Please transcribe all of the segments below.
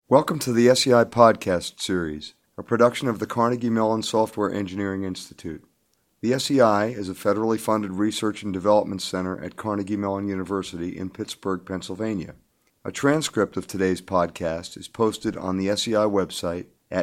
Welcome to the SEI podcast series, a production of the Carnegie Mellon Software Engineering Institute. The SEI is a federally funded research and development center at Carnegie Mellon University in Pittsburgh, Pennsylvania. A transcript of today's podcast is posted on the SEI website at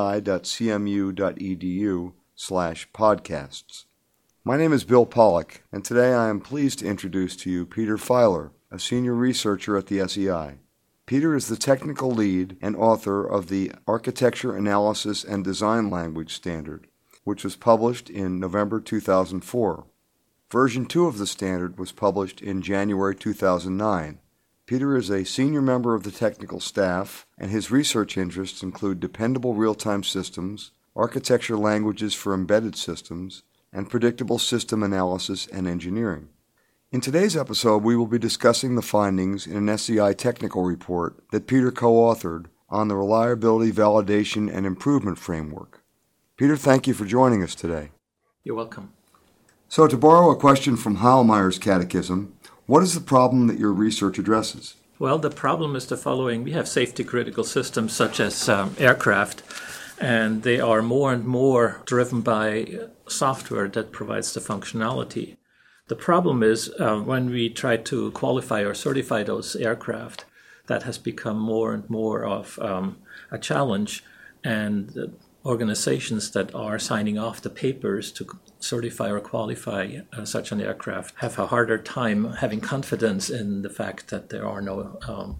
sei.cmu.edu/podcasts. My name is Bill Pollack, and today I am pleased to introduce to you Peter Filer, a senior researcher at the SEI. Peter is the technical lead and author of the Architecture Analysis and Design Language Standard, which was published in November 2004. Version 2 of the standard was published in January 2009. Peter is a senior member of the technical staff, and his research interests include dependable real-time systems, architecture languages for embedded systems, and predictable system analysis and engineering. In today's episode, we will be discussing the findings in an SEI technical report that Peter co-authored on the Reliability, Validation, and Improvement Framework. Peter, thank you for joining us today. You're welcome. So, to borrow a question from Heilmeyer's Catechism, what is the problem that your research addresses? Well, the problem is the following. We have safety-critical systems such as aircraft, and they are more and more driven by software that provides the functionality. The problem is when we try to qualify or certify those aircraft, that has become more and more of a challenge, and organizations that are signing off the papers to certify or qualify such an aircraft have a harder time having confidence in the fact that there are no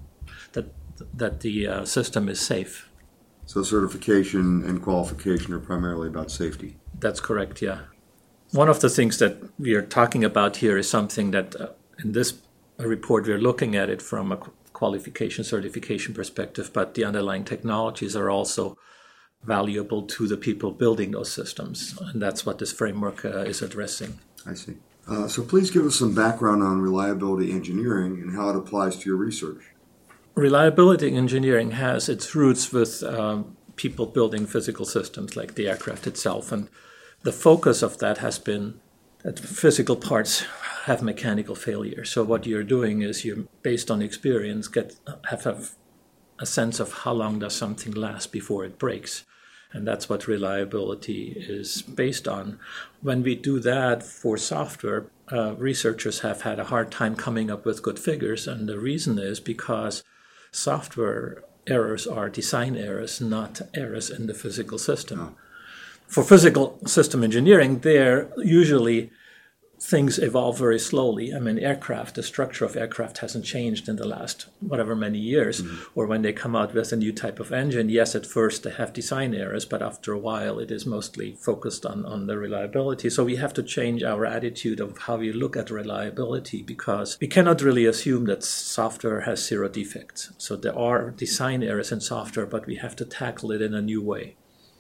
that the system is safe. So certification and qualification are primarily about safety. That's correct, yeah. One of the things that we are talking about here is something that in this report we're looking at it from a qualification certification perspective, but the underlying technologies are also valuable to the people building those systems, and that's what this framework is addressing. I see. So please give us some background on reliability engineering and how it applies to your research. Reliability engineering has its roots with people building physical systems like the aircraft itself, and the focus of that has been that physical parts have mechanical failure. So what you're doing is you, based on experience, have a sense of how long does something last before it breaks. And that's what reliability is based on. When we do that for software, researchers have had a hard time coming up with good figures. And the reason is because software errors are design errors, not errors in the physical system. Oh. For physical system engineering, there usually things evolve very slowly. I mean, the structure of aircraft hasn't changed in the last whatever many years. Mm-hmm. Or when they come out with a new type of engine, yes, at first they have design errors, but after a while it is mostly focused on the reliability. So we have to change our attitude of how we look at reliability, because we cannot really assume that software has zero defects. So there are design errors in software, but we have to tackle it in a new way.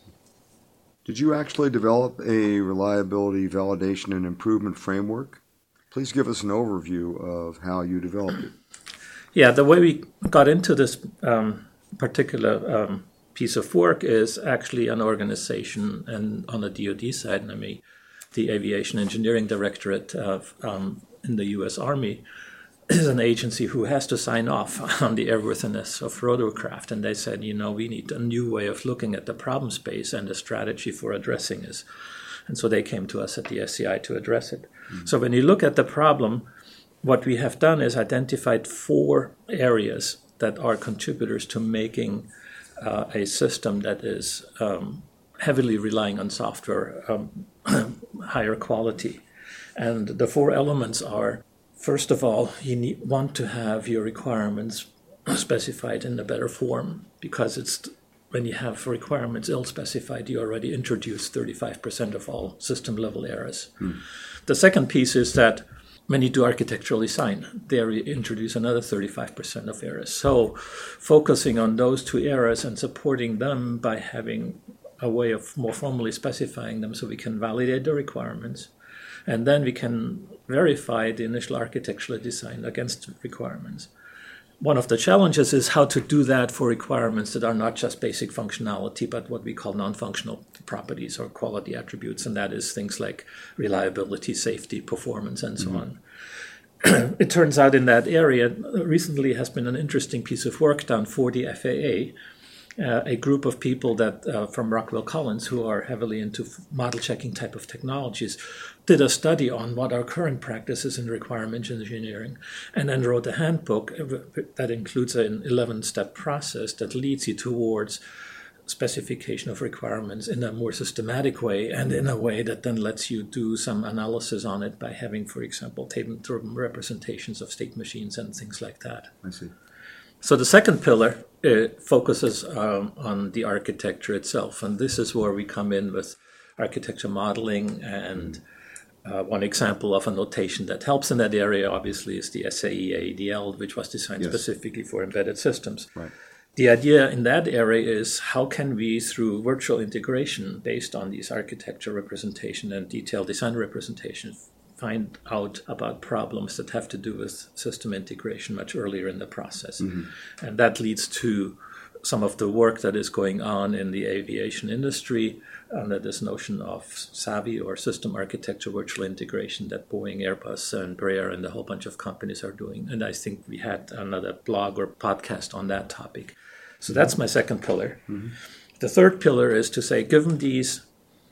Did you actually develop a reliability, validation, and improvement framework? Please give us an overview of how you developed it. Yeah, the way we got into this particular piece of work is actually an organization, and on the DoD side, the Aviation Engineering Directorate in the U.S. Army is an agency who has to sign off on the airworthiness of rotorcraft. And they said, we need a new way of looking at the problem space and a strategy for addressing this. And so they came to us at the SEI to address it. Mm-hmm. So when you look at the problem, what we have done is identified 4 areas that are contributors to making a system that is heavily relying on software, higher quality. And the 4 elements are: first of all, you want to have your requirements specified in a better form, because when you have requirements ill-specified, you already introduce 35% of all system-level errors. The second piece is that when you do architectural design, there you introduce another 35% of errors. So focusing on those 2 errors and supporting them by having a way of more formally specifying them so we can validate the requirements. And then we can verify the initial architectural design against requirements. One of the challenges is how to do that for requirements that are not just basic functionality, but what we call non-functional properties or quality attributes, and that is things like reliability, safety, performance, and so on. it turns out in that area recently has been an interesting piece of work done for the FAA. A group of people that from Rockwell Collins, who are heavily into model checking type of technologies, did a study on what our current practice is in requirements engineering, and then wrote a handbook that includes an 11-step process that leads you towards specification of requirements in a more systematic way, and in a way that then lets you do some analysis on it by having, for example, table-driven representations of state machines and things like that. I see. So the second pillar focuses on the architecture itself, and this is where we come in with architecture modeling. And one example of a notation that helps in that area, obviously, is the SAE ADL, which was designed specifically for embedded systems. Right. The idea in that area is how can we, through virtual integration based on these architecture representation and detailed design representations, find out about problems that have to do with system integration much earlier in the process. Mm-hmm. And that leads to some of the work that is going on in the aviation industry under this notion of SAVI, or system architecture virtual integration, that Boeing, Airbus, and Embraer and a whole bunch of companies are doing. And I think we had another blog or podcast on that topic. So that's my second pillar. Mm-hmm. The third pillar is to say, given these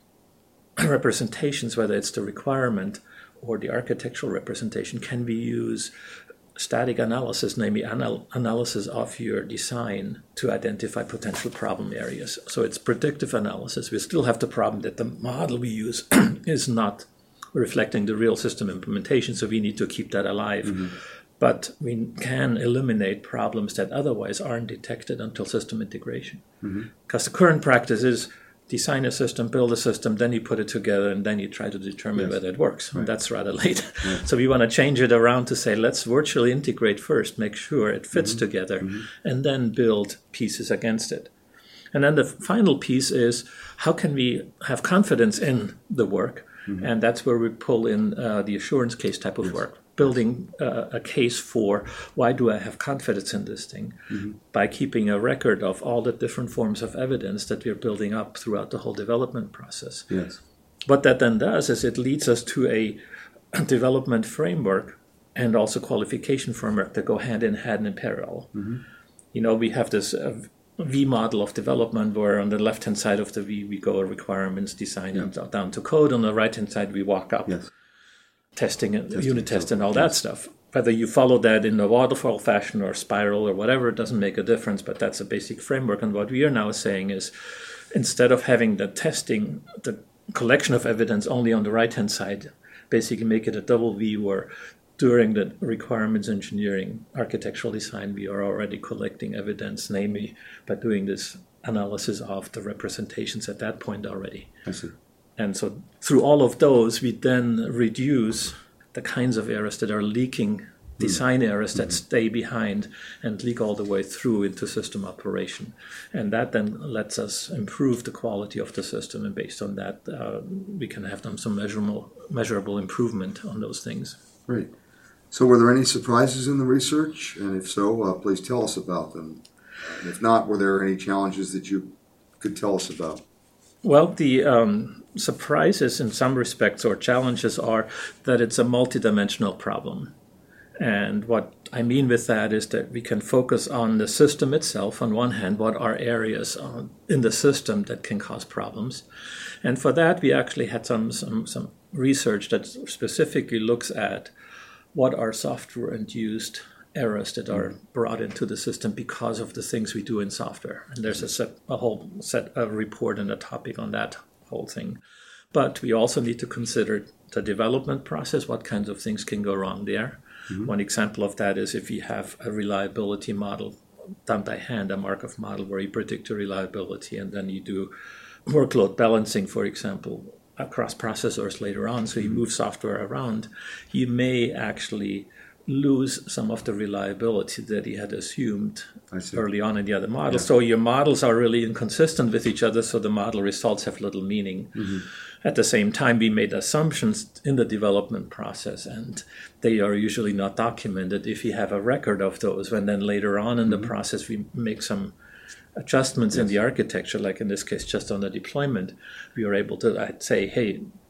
representations, whether it's the requirement or the architectural representation, can we use static analysis, namely analysis of your design, to identify potential problem areas. So it's predictive analysis. We still have the problem that the model we use is not reflecting the real system implementation, so we need to keep that alive. Mm-hmm. But we can eliminate problems that otherwise aren't detected until system integration. Because the current practice is design a system, build a system, then you put it together, and then you try to determine whether it works. Right. And that's rather late. Yeah. So we want to change it around to say, let's virtually integrate first, make sure it fits together, and then build pieces against it. And then the final piece is, how can we have confidence in the work? And that's where we pull in the assurance case type of work. Building a case for why do I have confidence in this thing by keeping a record of all the different forms of evidence that we're building up throughout the whole development process. Yes. What that then does is it leads us to a development framework and also qualification framework that go hand in hand in parallel. You know, we have this V model of development where on the left-hand side of the V we go requirements, design, and down to code. On the right-hand side we walk up. Yes. Testing and unit test and all that stuff. Whether you follow that in a waterfall fashion or spiral or whatever, it doesn't make a difference, but that's a basic framework. And what we are now saying is, instead of having the testing, the collection of evidence only on the right-hand side, basically make it a double V where during the requirements engineering, architectural design, we are already collecting evidence, namely by doing this analysis of the representations at that point already. I see. And so through all of those, we then reduce the kinds of errors that are leaking, design errors that stay behind and leak all the way through into system operation. And that then lets us improve the quality of the system. And based on that, we can have some measurable improvement on those things. Great. So were there any surprises in the research? And if so, please tell us about them. And if not, were there any challenges that you could tell us about? Well, the surprises in some respects or challenges are that it's a multidimensional problem. And what I mean with that is that we can focus on the system itself. On one hand, what are areas in the system that can cause problems? And for that, we actually had some research that specifically looks at what are software-induced errors that are brought into the system because of the things we do in software. And there's a whole set of report and a topic on that whole thing. But we also need to consider the development process, what kinds of things can go wrong there. One example of that is if you have a reliability model done by hand, a Markov model where you predict the reliability, and then you do workload balancing, for example, across processors later on, so you move software around, you may actually lose some of the reliability that he had assumed early on in the other model. Yeah. So your models are really inconsistent with each other, so the model results have little meaning. At the same time, we made assumptions in the development process, and they are usually not documented. If you have a record of those, when then later on in the process we make some adjustments in the architecture, like in this case just on the deployment, we are able to say, hey,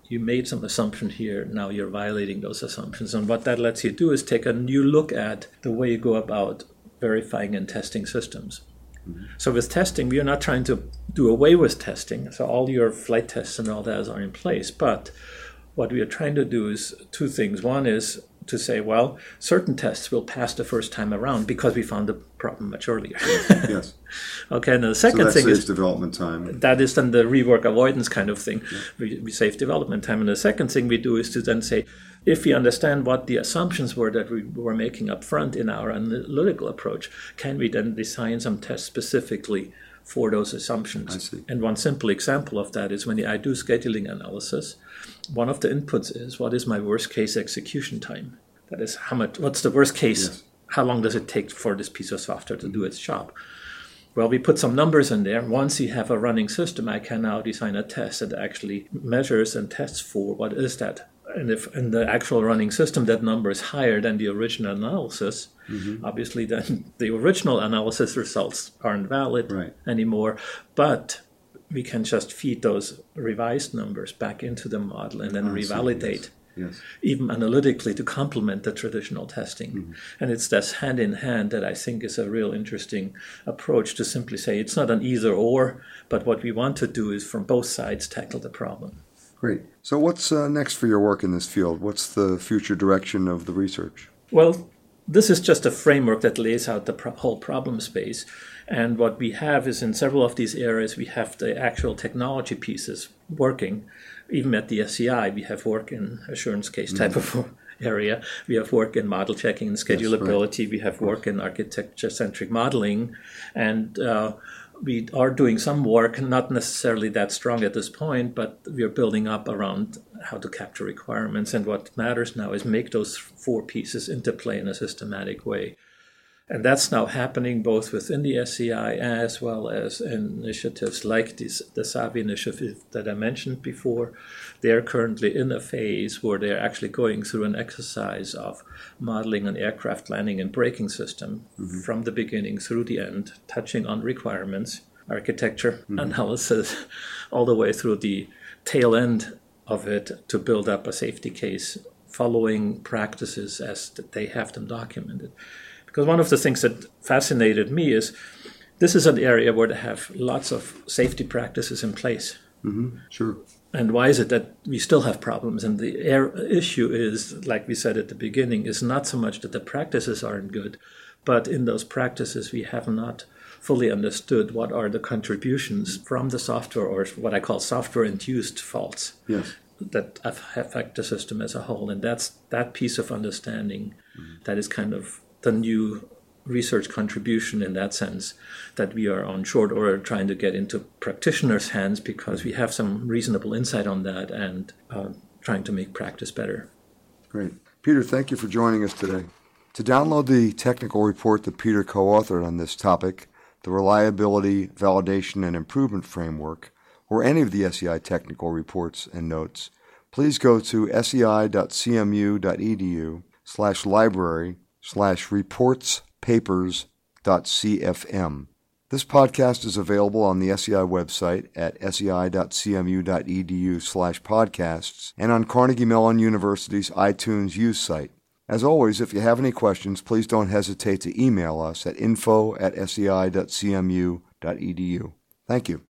you made some assumption here, now you're violating those assumptions. And what that lets you do is take a new look at the way you go about verifying and testing systems. So with testing, we are not trying to do away with testing. So all your flight tests and all that are in place. But what we are trying to do is two things. One is to say, well, certain tests will pass the first time around because we found the problem much earlier. Yes. Okay, and the second thing is development time. That is then the rework avoidance kind of thing. Yeah. We save development time. And the second thing we do is to then say, if we understand what the assumptions were that we were making up front in our analytical approach, can we then design some tests specifically for those assumptions? I see. And one simple example of that is when I do scheduling analysis, one of the inputs is, what is my worst case execution time? That is, what's the worst case? Yes. How long does it take for this piece of software to do its job? Well, we put some numbers in there. Once you have a running system, I can now design a test that actually measures and tests for what is that. And if in the actual running system that number is higher than the original analysis, obviously then the original analysis results aren't valid anymore. But we can just feed those revised numbers back into the model and then revalidate, even analytically, to complement the traditional testing. And it's this hand in hand that I think is a real interesting approach, to simply say it's not an either or, but what we want to do is from both sides tackle the problem. Great. So what's next for your work in this field? What's the future direction of the research? Well, this is just a framework that lays out the whole problem space. And what we have is in several of these areas, we have the actual technology pieces working. Even at the SCI, we have work in assurance case type of area. We have work in model checking and schedulability. Yes, we have work in architecture-centric modeling. And we are doing some work, not necessarily that strong at this point, but we are building up around how to capture requirements. And what matters now is make those four pieces interplay in a systematic way. And that's now happening both within the SCI as well as in initiatives like the SAVI initiative that I mentioned before. They're currently in a phase where they're actually going through an exercise of modeling an aircraft landing and braking system from the beginning through the end, touching on requirements, architecture, analysis, all the way through the tail end of it to build up a safety case following practices as they have them documented. Because one of the things that fascinated me is this is an area where they have lots of safety practices in place. Sure. And why is it that we still have problems? And the issue is, like we said at the beginning, is not so much that the practices aren't good, but in those practices we have not fully understood what are the contributions from the software, or what I call software-induced faults that affect the system as a whole. And that's that piece of understanding that is kind of the new research contribution in that sense that we are on short order trying to get into practitioners' hands, because we have some reasonable insight on that and trying to make practice better. Great. Peter, thank you for joining us today. To download the technical report that Peter co-authored on this topic, the Reliability, Validation, and Improvement Framework, or any of the SEI technical reports and notes, please go to sei.cmu.edu/library/reportspapers.cfm. This podcast is available on the SEI website at sei.cmu.edu/podcasts and on Carnegie Mellon University's iTunes Use site. As always, if you have any questions, please don't hesitate to email us at info@sei.cmu.edu. Thank you.